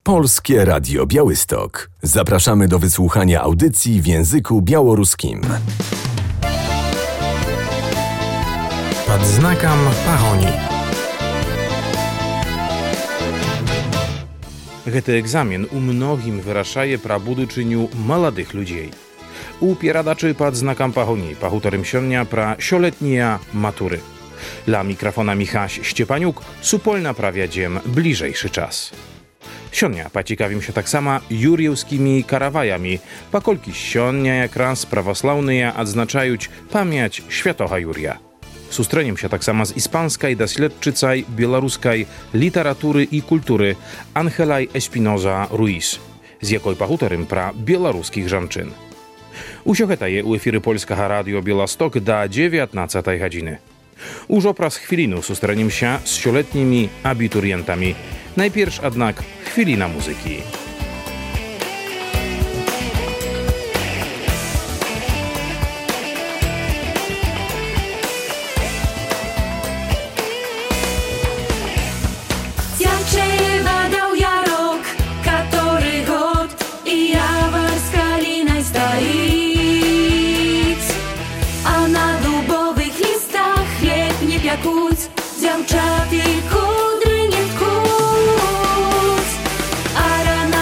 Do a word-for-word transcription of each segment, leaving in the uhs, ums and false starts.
Polskie Radio Białystok. Zapraszamy do wysłuchania audycji w języku białoruskim. Pod znakом pagoni. Гэты экзамен у многім вырашае пра будучыню маладых людзей. У перадачы пад знакам пагоні пагутарым сёння пра сёлетнія матуры. Dla mikrofona Michaś Szczepaniuk, supolna prawiadziem bliżejszy czas. Сёння пацікавім się таксама юр'еўскімі караваямі, паколькі сёння якраз праваслаўныя адзначаюць памяць святога Юрія. Сустрэнем się таксама з іспанскай даследчыцай беларускай літаратуры і культуры Анхелай Espinosa Ruiz, з якой пагутарым пра беларускіх жанчын. Усё гэта є ў эфіры Польскага радыё Białystok да dziewiętnastej godziny. Ужо праз хвіліну сустрэнемся з сёлетнімі абітурыентамі. Najpierw jednak chwilina muzyki. Dziewczaty kudry nie tkuć, a rana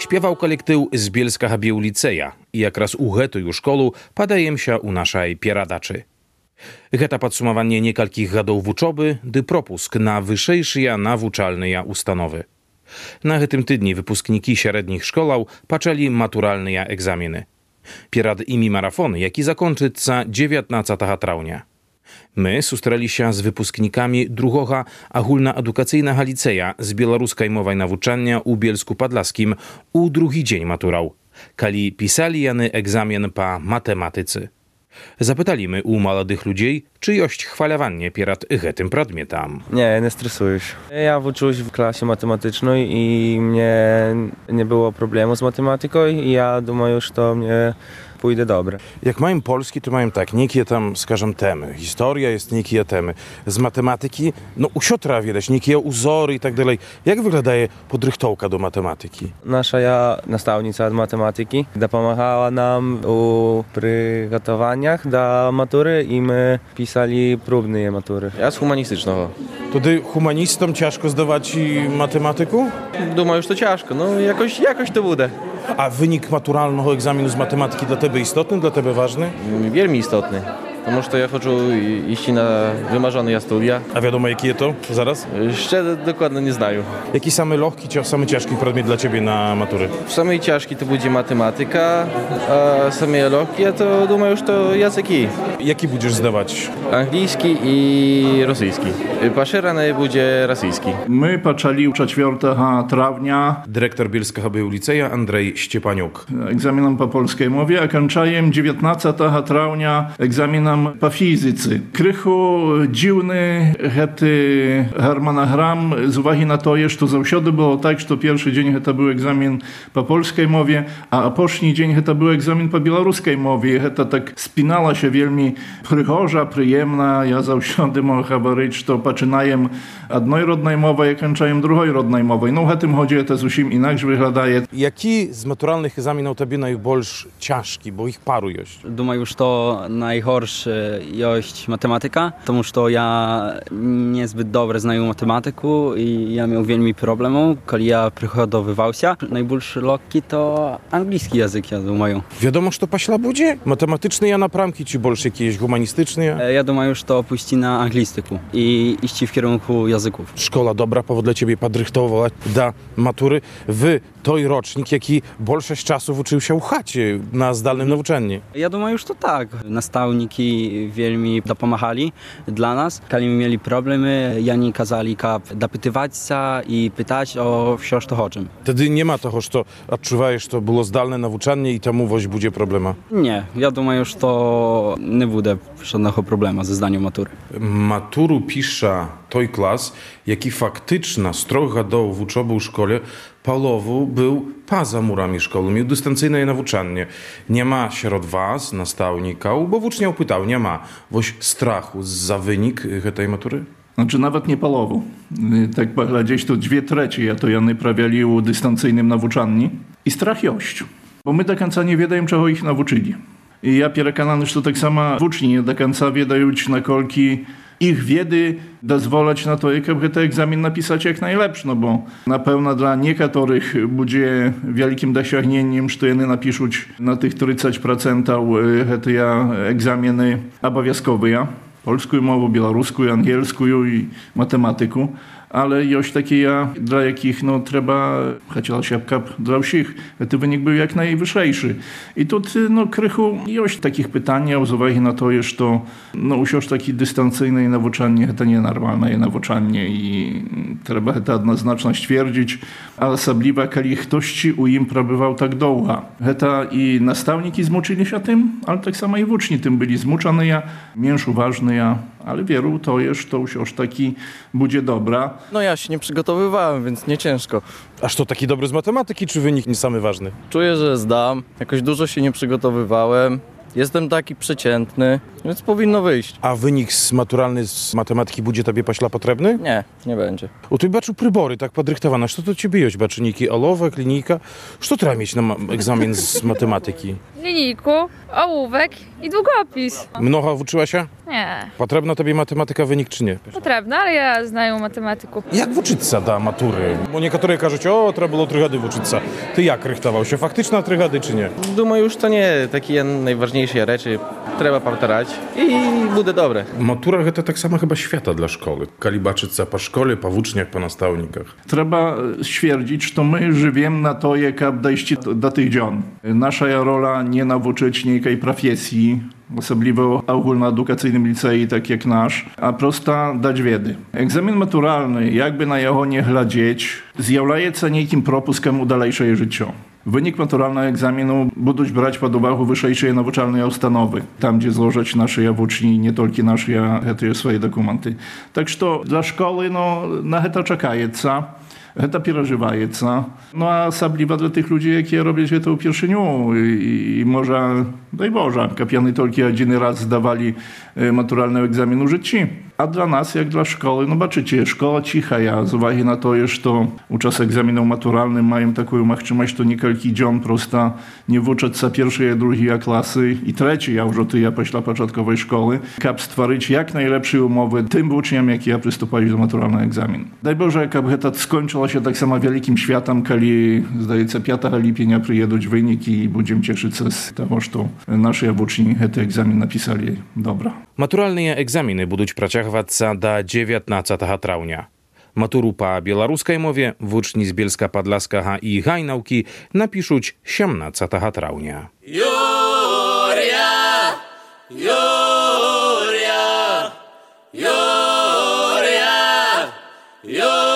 Śpiewał kolektyw z Bielska Habieł Liceja i jak raz u hetую szkolu padajem się u naszej pieradaczy. Heta podsumowanie niekalkich gadów uczoby, dy propusk na wyżejsze nawuczalne ustanowy. Na tym tydni wypuskniki średnich szkolał paczeli maturalne egzaminy. Pierad imi marafon, jaki zakończyć za dziewiętnastego trawnia. My sustrali się z wypusknikami drugiego ogólnoedukacyjnego liceja z białoruskiej mowy nawuczania u Bielsku Podlaskim u drugi dzień maturał, kali pisali jany egzamin po matematyce. Zapytalimy u młodych ludzi, czy jość chwalowanie pierad tym przedmiotem. Nie, nie stresuję się. Ja uczyłem się w klasie matematycznej i mnie nie było problemu z matematyką i ja думаю, że to mnie pójdzie dobre. Jak mają polski, to mają tak, niekie tam, skażem, temy. Historia jest niekie temy. Z matematyki, no u siotra widać, niekie uzory i tak dalej. Jak wygląda podrychtowka do matematyki? Nasza ja nastawnica od matematyki pomagała nam u przygotowaniach do matury i my pisali próbne matury. Ja z humanistycznego. To ty humanistom ciężko zdawać matematyku? Думаю, że to ciężko, no jakoś, jakoś to będzie. A wynik maturalnego egzaminu z matematyki dla Ciebie istotny, dla Ciebie ważny? Wielmi istotny. Тому що я хочу iść na wymarzone studia. A wiadomo, jakie to zaraz? Jeszcze dokładnie nie знаю. Jaki samy lehki, czy samy ciężki przedmiot dla Ciebie na matury? Samy ciężki to będzie matematyka, a same lehkie to думаю, że to języki. Jaki będziesz zdawać? Angielski i rosyjski. Poszerzony będzie rosyjski. My poczęli czwartego trawnia Dyrektor Bielska Habieł Liceja Andrzej Ściepaniuk. egzaminem po polskiej mowie, a kończyłem dziewiętnastego trawnia egzaminem po fizyce. Krychu dziwny hety harmonogram z uwagi na to, że to zawsze było tak, że pierwszy dzień to był egzamin po polskiej mowie, a opoczny dzień to był egzamin po białoruskiej mowie. Heta tak spinała się wielmi przychorza, przyjemna. Ja zawsze mogę говорить, że to poczynajem jednej rodnej mowy, a kończyłem drugiej rodnej mowy. No w tym chodzi to zupełnie inaczej wygląda. Jaki z maturalnych egzaminów Tobie najbardziej ciężki, bo ich paru jest? Думаю, что najgorszy jest matematyka, потому что ja niezbyt dobrze znaję matematyku i ja miał wielmi problemów, kiedy ja przygotowywał się. Najbardziej lekki to angielski język, ja думаю. Wiadomo, że to paśla będzie? Matematyczny ja na pramki, czy больше jakieś humanistyczne? Ja думаю, że pójść na anglistyku i iść w kierunku języków. Szkoła dobra powód ciebie podrychtowała do matury. Wy, той rocznik, jaki większość czasu uczył się u chacie na zdalnym nauczaniu. Ja думаю, że to tak. Nastawniki wielmi dopomagali dla nas. Kiedy mieli problemy, oni kazali dopytywać się i pytać o wszystko, o czym. Wtedy nie ma toho, że to odczuwajesz, to było zdalne nauczanie i temu woś będzie problema. Nie, ja думаю, że to nie będzie żadnego problemu ze zdaniem matury. Maturu pisze той klas, jaki faktyczna stroga do uczoby u szkole Pawłowu był poza murami szkoły, miał dystancyjne nauczanie. Nie ma wśród was, nastawników, bo uczniów pytał, nie ma woś strachu za wynik tej matury? Znaczy nawet nie połowu. Tak gdzieś to dwie trzecie, ja to jany prawiali u dystancyjnym nauczanni. I strach jość. Bo my do końca nie wiedzą, czego ich nauczyli. I ja przekonany, że to tak samo uczni nie do końca wiedają, na kolki ich wiedzy dozwolać na to, jak ten egzamin napisać jak najlepszy, no bo na pewno dla niektórych będzie wielkim dosiągnięciem, że one napiszą na tych trzydzieści procent te egzaminy obowiązkowe, polską mowę, białoruską, angielską i matematyką. Ale już takie ja, dla jakich no trzeba, chciała się dla wszystkich, ten wynik był jak najwyższy. I tu no krychu już takich pytań, z uwagi na to, że to no już takie dystancyjne nauczanie, to nienormalne nauczanie i trzeba to jednoznacznie stwierdzić, a osobliwa, kiedy ktoś u im przebywał tak długo. Heta i nastawniki zmuczyli się tym, ale tak samo i uczni tym byli zmuczani, mniejsz uważny, ale wielu to jest, to już taki będzie dobra. No ja się nie przygotowywałem, więc nie ciężko. Aż to taki dobry z matematyki, czy wynik nie samy ważny? Czuję, że zdam. Jakoś dużo się nie przygotowywałem. Jestem taki przeciętny, więc powinno wyjść. A wynik z maturalny z matematyki będzie tobie paśla potrzebny? Nie, nie będzie. U ty baczu prybory tak podrychtowane. Co to ciebie jest? Baczyniki olowe, klinika? Co trzeba mieć na ma- egzamin z matematyki? Linijku, ołówek i długopis. Mnoho uczyła się? Nie, Potrzebna tobie matematyka wynik czy nie? potrzebne, ale ja znaję matematyku. Jak uczyться do matury? Bo niektórzy кажуть, o, trzeba było trzy gady uczyться. Ty jak rychtował się? Faktyczna trzy gady czy nie? Думаю, що не такі найважніші речі треба повторати і буде добре. Matura to tak samo chyba świata dla szkoły. Kalibaczyca po szkole, po uczniach, po nastavnikach. Треба stwierdzić, że my żyjemy na to, jak dojść do tych dzion. Nasza rola nie nauczyć niejkiej profesji, особливо ogólnoedukacyjnym licei, tak jak nasz, a prosta dać wiedzy. Egzamin maturalny, jakby na jego nie глядеть, zjawiaється niejakim propuskiem u dalejszej życia. Wynik maturalnego egzaminu będą brać pod uwagę wyższe nauczalne ustanowy, tam gdzie złożyć nasze uczni, nie tylko nasze te swoje dokumenty. Tak że dla szkoły no, na to czekaється. To przeżywaється. No a особливо dla tych ludzi, jakie robią to w pierwszy dniu. I, i może, daj Boże, kapiany tylko jeden raz zdawali maturalny egzamin w życiu. A dla nas, jak dla szkoły, no baczycie, szkoła cicha, ja z uwagi na to, że to uczas egzaminów maturalnych mają taką możliwość, to niekielki dzień prosto nie wuczać się pierwszej, drugiej klasy i trzeciej, ja już ty, ja pośla początkowej szkoły, kap stworzyć jak najlepsze umowy tym uczniom, jakie przystupali do maturalnego egzaminu. Daj Boże, jakby to skończyło się tak samo wielkim światem, kiedy, zdaje się, piątego lipca przyjedą wyniki i będziemy cieszyć się z tego, że nasi uczni ten egzamin napisali dobra. Maturalne egzaminy będą працягвацца до dziewiętnastego trawnia. Maturu po białoruskiej mowie wuczni z Bielska Podlaskага i Gajnałki napiszуть siedemnastego trawnia. Юрия, Юрия, Юрия, Юрия.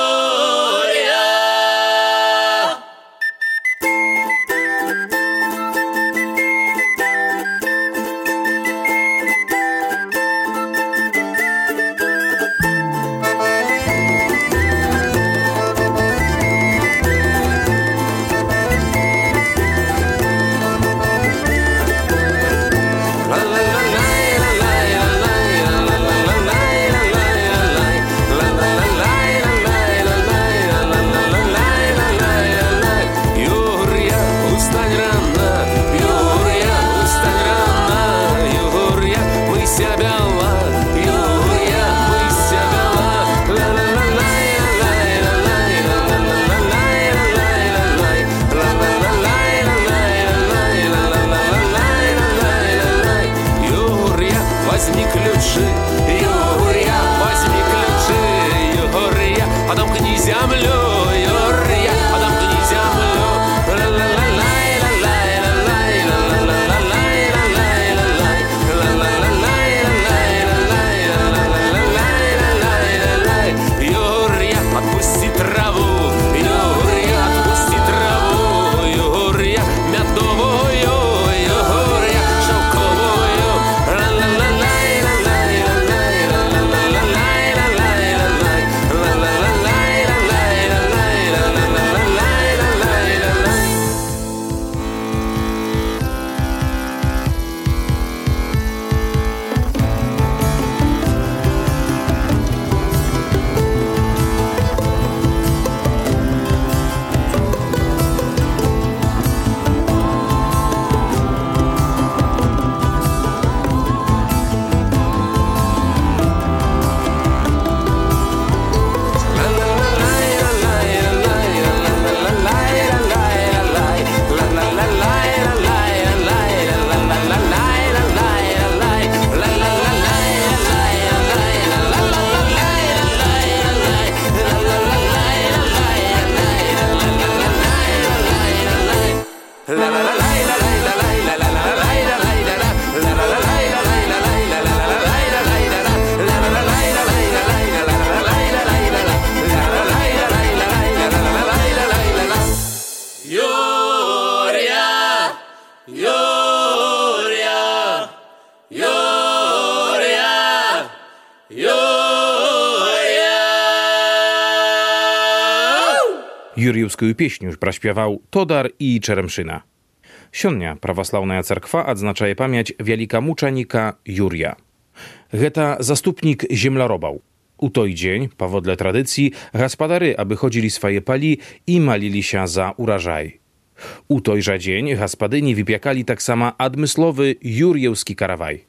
Возьми ключи, Юрия, возьми ключи, Юрия, подомкни землю, Юрия, подомкни землю. Юрия, отпусти траву, Юрия, отпусти траву, Юрия, медовую, Юрия, шелковую. Jurjowską pieśń już praśpiewał Todar i Czeremszyna. Sionnia prawosławna cerkwa odznacza pamięć wielika muczanika Jurja. Geta zastupnik ziemlarobał. U той dzień, powodle tradycji, gaspadary, aby chodzili swoje pali i malili się za urażaj. U tojża dzień gaspadyni wypiekali tak sama admyslowy jurjewski karawaj.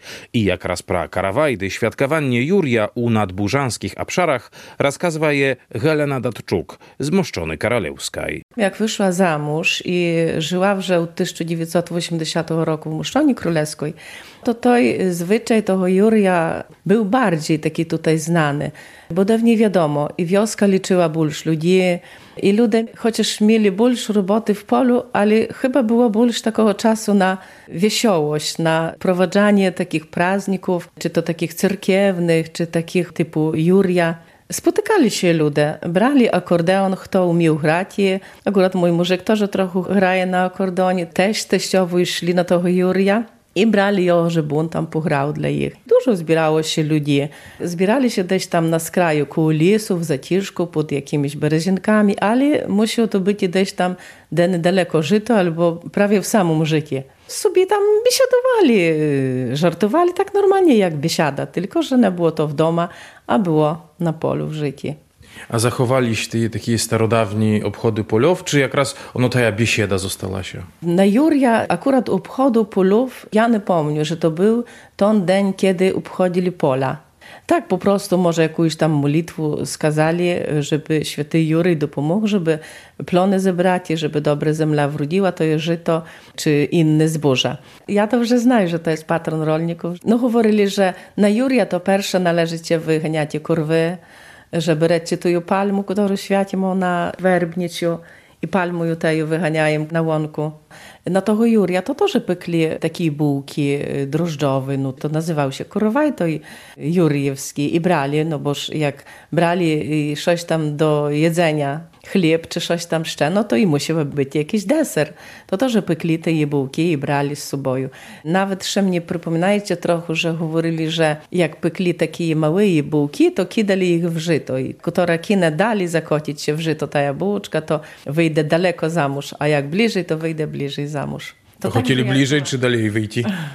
I jak raz pra karawajdy świadkowanie Jurja u nadburzanskich obszarach rozkazwa je Helena Datczuk z Moszczony Karolewskiej. Jak wyszła za mąż i żyła w od tysiąc dziewięćset osiemdziesiątego roku w Moszczoni Królewskiej, to toj zwyczaj tego Jurja był bardziej taki tutaj znany. Bo dawniej wiadomo, i wioska liczyła больше ludzi, i ludzie chociaż mieli больше roboty w polu, ale chyba było больше takiego czasu na wesołość, na prowadzenie takich prazników, czy to takich cerkiewnych, czy takich typu Jurja. Spotykali się ludzie, brali akordeon, kto umiał grać. Akurat mój muzyk też trochę graje na akordeonie, też teściowo szli na tego Jurja. I brali ją, żeby on tam pograł dla nich. Dużo zbierało się ludzi. Zbierali się gdzieś tam na skraju koło lesu, w zaciszku, pod jakimiś berezinkami, ale musiało to być gdzieś tam daleko żyto albo prawie w samym życiu. Sobie tam biesiadowali, żartowali tak normalnie jak biesiada, tylko że nie było to w domu, a było na polu w życiu. A zachowaliście takie starodawnie obchody polów, czy jak raz ono ta biesiada została się? Na Jurja akurat obchodu polów, ja nie pomnę, że to był ten dzień, kiedy obchodzili pola. Tak po prostu może jakąś tam modlitwę skazali, żeby święty Jurij dopomógł, żeby plony zebrać, żeby dobre zemla wrodziła, to jest żyto czy inne zboża. Ja dobrze znam, że to jest patron rolników. No mówili, że na Jurja to pierwsze należycie wyganiać kurwy, że berecie tu palmu, którą święcimy na werbniczu i palmu ju wyganiają na łąku. Na tego Jurja to też pekli takie bułki drożdżowe, no to nazywał się korowaj, to i jurjewski i brali, no boż jak brali coś tam do jedzenia, chleb czy coś tam jeszcze, no to i musiał być jakiś deser. To też pekli te bułki i brali z sobą. Nawet że mnie przypominajcie trochę, że mówili, że jak pekli takie małe bułki, to kidali ich w żyto. I która kinę dali zakotić się w żyto ta bułeczka, to wyjdzie daleko za mąż, a jak bliżej, to wyjdzie bliżej za mąż. To tak chcieli bliżej, czy dalej wyjść?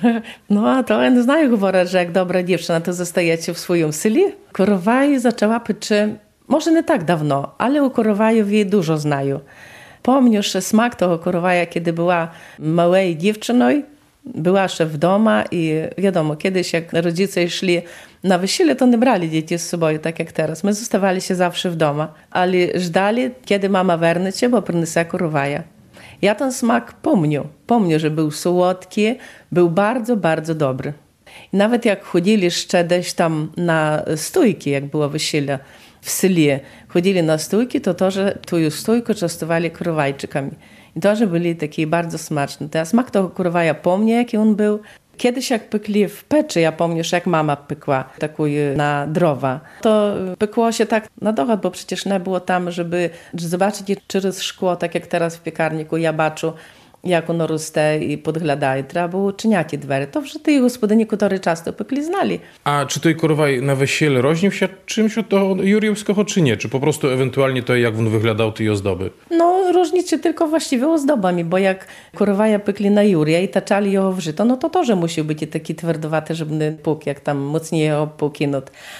No, a to ja nie znаю, говорять, że jak dobra dziewczyna, to zostajecie w swoim syli. Korowaj zaczęła pyczy, może nie tak dawno, ale u korowajów jej dużo znają. Pomnisz smak tego korowaja, kiedy była małą dziewczyną, była jeszcze w domu i wiadomo, kiedyś jak rodzice szli na wesele, to nie brali dzieci z sobą, tak jak teraz. My zostawali się zawsze w domu, ale żdali, kiedy mama werne cię, bo przyniesie korowaja. Ja ten smak pomnię. Pomnię, że był słodki, był bardzo, bardzo dobry. I nawet jak chodzili jeszcze gdzieś tam na stójki, jak było wesele w seli, chodzili na stójki, to to, że tu stójkę częstowali korowajczykami. I to, że byli takie bardzo smaczne. Ten smak tego korowaja pomnię, jaki on był. Kiedyś jak pekli w peczy, ja pomnisz, jak mama pekła taką na drowa, to pekło się tak na dochód, bo przecież nie było tam, żeby zobaczyć przez szkło, tak jak teraz w piekarniku ja baczę, jak ono roste i podglądaje. Trzeba było czyniać dwery. To że tej gospodyni, które często pekli, znali. A czy той korowaj na wesele różnił się czymś od tego jurjewskiego, czy nie? Czy po prostu ewentualnie to, jak on wyglądał, te ozdoby? No, różnić się tylko właściwie ozdobami, bo jak korowaja pekli na Jurja i taczali ją w żyto, no to to, że musi być taki twardowaty, żeby nie puk, jak tam mocniej ją pokinąć.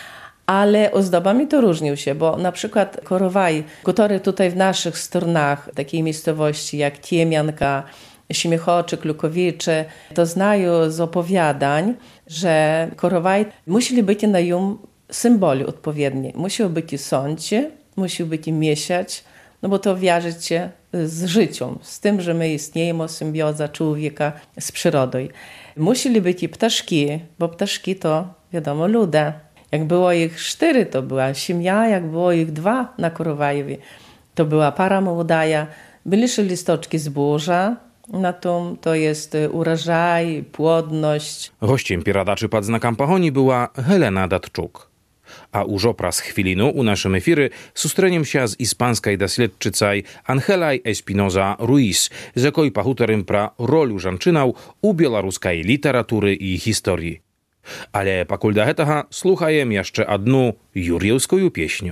Ale ozdobami to różnił się, bo na przykład korowaj, który tutaj w naszych stronach, takiej miejscowości jak Tiemianka, Śmiechoczy, Klukowicze, to znają z opowiadań, że korowaj musieli być na nim symboli odpowiednie. Musiał być i sądzie, musiał być i miesiąc, no bo to wiąże się z życiem, z tym, że my istniejemy, symbioza człowieka z przyrodą. Musieli być i ptaszki, bo ptaszki to, wiadomo, ludzie. Jak było ich cztery, to była siemia, jak było ich dwa na korowajowie, to była para młodaja. Byli jeszcze listoczki zboża, na tym to jest urażaj, płodność. Gościem Piradaczy pod znakiem Pahoni była Helena Datczuk. A už opras chwilinu u naszym efiry sustreniem się z ispanskiej doświadczycaj Angelaj Espinoza Ruiz, z jakoj pahuterem pra rolu żanczynał u białoruskiej literatury i historii. Ale pakulda hetaha słuchajem jeszcze adnu jurjewską pieśnię.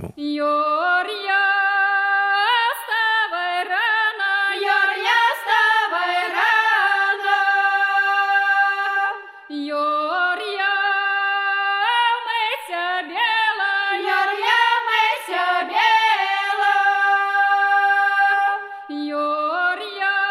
Юрия,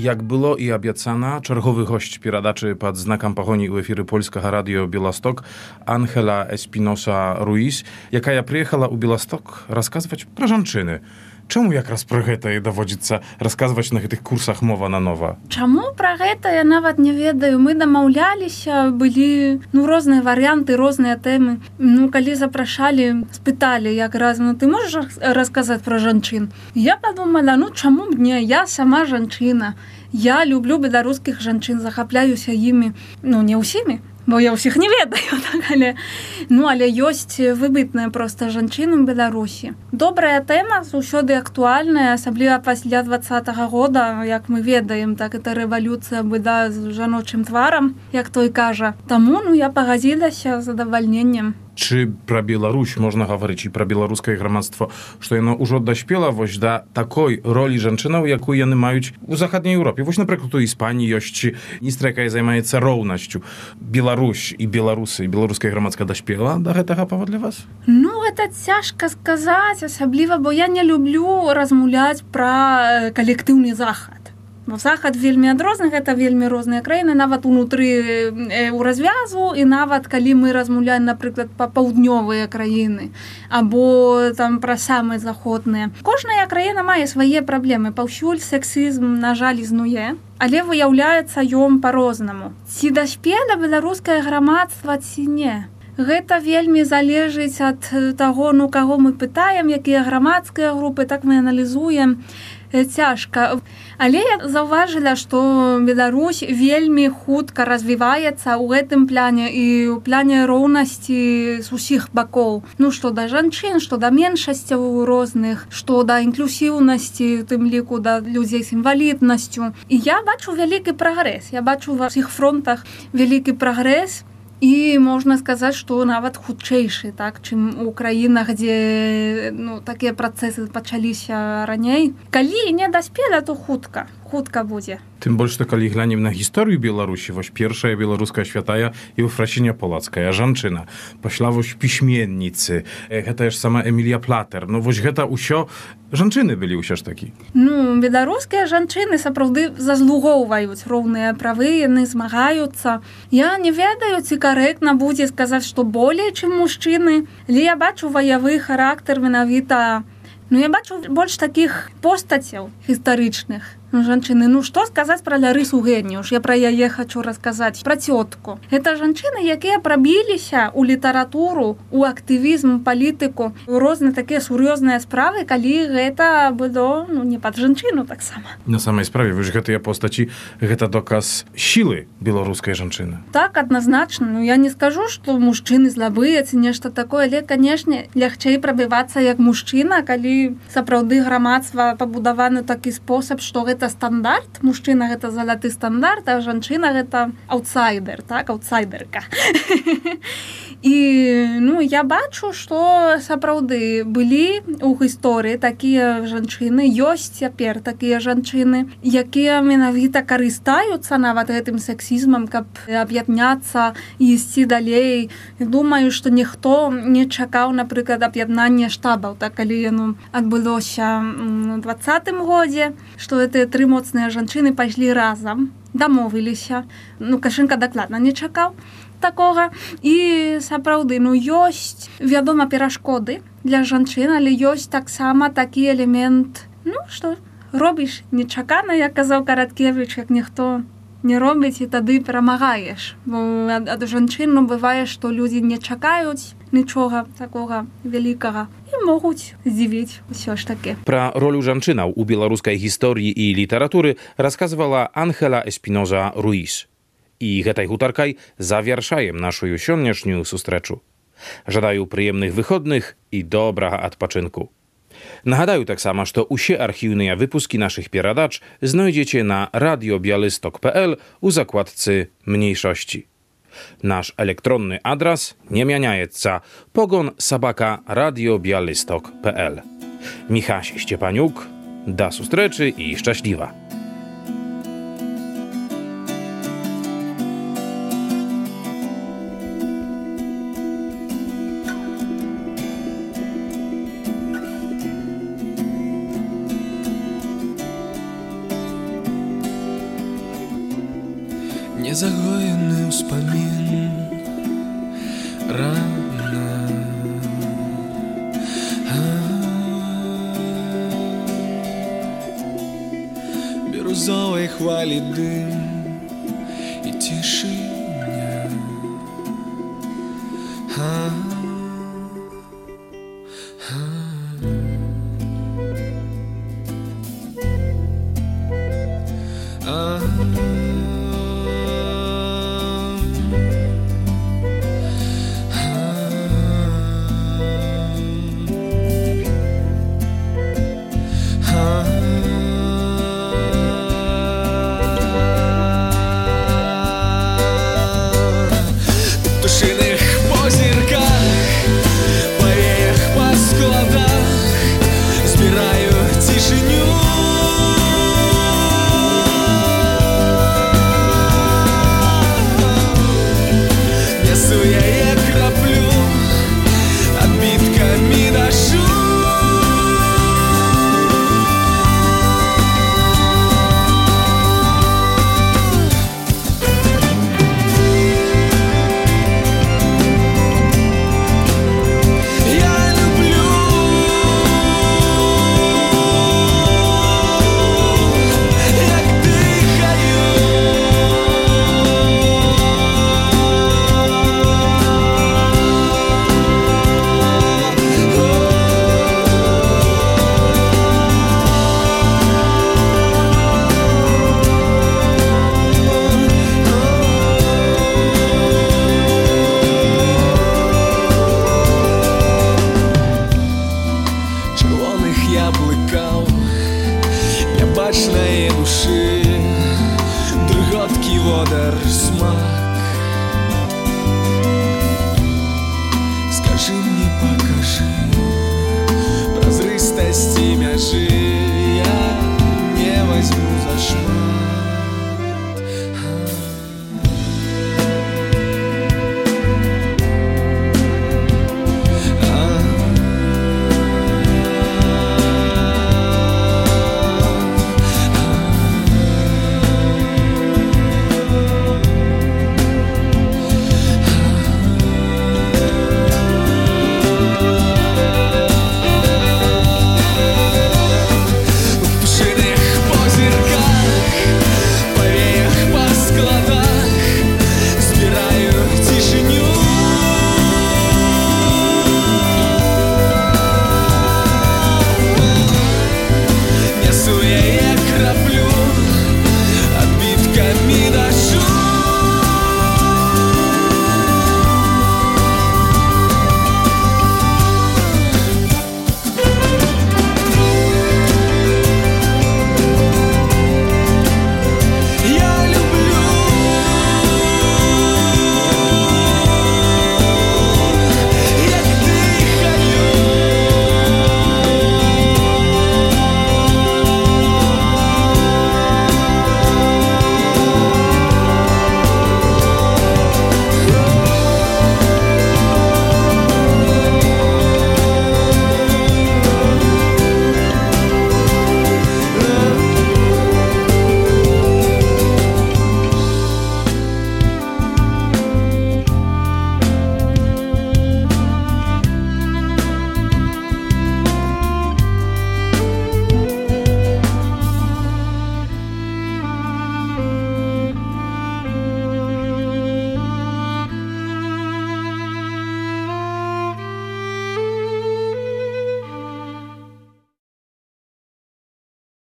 Як было і абяцана, чарговы госць перадачы пад знакам пагоні ў эфіры польскага радыё Беласток Анхела Espinosa Ruiz, якая прыехала ў Беласток расказваць пра жанчыны. Чаму якраз пра гэта і даводзіцца расказваць на гэтых курсах мова на нова? Чаму пра гэта я нават не ведаю. Мы дамаўляліся, былі ну розныя варыянты, розныя тэмы. Ну калі запрашалі, спыталі якраз, ну ты можаш расказаць пра жанчын? Я падумала, ну чаму мне, я сама жанчына. Я люблю беларускіх жанчын, захапляюся імі, ну не ўсімі, бо я ўсіх не ведаю, так, але, ну, але ёсць выбытная проста жанчына ў Беларусі. Добрая тэма, заўсёды актуальная, асабліва пасля двадцатага года, як мы ведаем, так, это рэвалюцыя была з жаночым тварам, як той кажа. Таму, ну, я пагадзілася з задавальненнем. Czy pra Białoruś można говорить i pra białoruskie грамадство, что оно уже доспело вось до такой роли жанчынаў, якую яны маюць у Захадній Європі. Вось, наприклад, у Іспанії ёсць міністра, якая займаецца роўнасцю. Беларусь і беларусы, і беларускае грамадства доспела до гэтага паводле вас? Ну, это цяжка сказаць, асабліва, бо я не люблю размаўляць пра калектыўны захад. Бо захад вельмі адрозны, гэта вельмі розныя краіны, нават унутры ў развязу, і нават калі мы размаўляем, напрыклад, па паўднёвыя краіны, або там пра самыя заходныя. Кожная краіна мае свае праблемы. Паўсюль сексізм, на жаль, існуе, але выяўляецца ён па-рознаму. Ці даспела беларускае грамадства, ці не? Гэта вельмі залежыць ад таго, ну, каго мы пытаем, якія грамадскія групы, так мы аналізуем. Цяжка. Але я заўважыла, што Беларусь вельмі хутка развіваецца ў гэтым пляне і ў пляне роўнасці з усіх бакоў. Ну, што да жанчын, што да меншасцяў розных, што да інклюсіўнасці, у тым ліку да людзей з інваліднасцю. І я бачу вялікі прагрэс. Я бачу ва ўсіх фронтах вялікі прагрэс. І можна сказаць, што нават хутчэйшы, так, чым у краінах, дзе ну, такія працэсы пачаліся раней. Калі не даспела, то хутка, хутка будзе. Тым больш, што калі глянем на гісторыю Беларусі, вось першая беларуская святая Еўфрасіня Полацкая, жанчына, пасля вось пісьменніцы, гэта ж сама Эмілія Платер. Ну вось гэта ўсё жанчыны былі ўсё ж такі. Ну, беларускія жанчыны сапраўды заслугоўваюць роўныя правы, яны змагаюцца. Я не ведаю, ці карэктна будзе сказаць, што болей, чым мужчыны, але я бачу ваявы характар менавіта. Ну, я бачу больш такіх постацяў гістарычных. Жанчыны, ну што сказаць пра Ларысу Генніуш? Я пра яе хачу расказаць, пра цётку. Гэта жанчыны, якія прабіліся ў літаратуру, у актывізм, палітыку, у розныя такія сур'ёзныя справы, калі гэта было ну, не пад жанчыну таксама. На самай справе, вы ж гэтыя постаці, гэта доказ сілы беларускай жанчыны. Так, адназначна. Ну, я не скажу, што мужчыны злабыя ці нешта такое, але, канешне, лягчэй прабівацца як мужчына, калі сапраўды грамадства пабудаваны такі спосаб, што гэта стандарт, мужчына гэта залаты стандарт, а жанчына гэта аўтсайдер, так, аўтсайдерка. І ну, я бачу, што сапраўды былі ў гісторыі такія жанчыны, ёсць цяпер такія жанчыны, якія менавіта карыстаюцца нават гэтым сексізмам, каб аб'ядняцца і ісці далей. Думаю, што ніхто не чакаў, напрыклад, аб'яднання штабаў, так, калі яно адбылося ў дваццатым годзе, што гэтыя тры моцныя жанчыны пайшлі разам, дамовіліся. Ну, Кашынка дакладна не чакаў такога. І сапраўды, ну, ёсць, вядома, перашкоды для жанчын, але ёсць таксама такі элемент, ну, што робіш нечакана, як казаў Караткевіч, як ніхто не робіць, і тады перамагаеш. Бо ад, ад жанчын, ну, бывае, што людзі не чакаюць нічога такога вялікага і могуць здзівіць усё ж такі. Пра ролю жанчынаў у беларускай гісторыі і літаратуры расказвала Анхела Espinosa Ruiz. І гэтай гутаркай завяршаем нашу сённяшнюю сустрэчу. Жадаю прыемных выходных і добрага адпачынку. Нагадаю таксама, што ўсе архіўныя выпускі нашых перадач знойдзеце на radio bialystok kropka p l у закładce mniejszości. Nasz elektronny adres nie mieniaецца pogon sabaka radio bialystok kropka p l. Michaś Ściepaniuk, da sustreczy i szczęśliwa. незагоены ўспамін рана. Бирюзовой хвали дым и тишина.